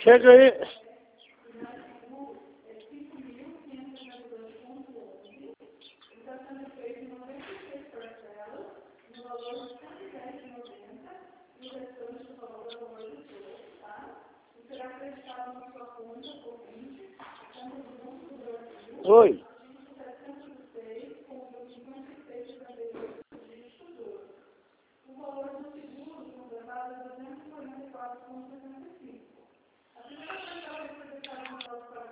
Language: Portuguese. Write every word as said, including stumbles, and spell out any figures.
Chega aí. Oi. O valor do seguro contratado é duzentos e quarenta e quatro vírgula sessenta e cinco. A primeira parcela foi depositada no próximo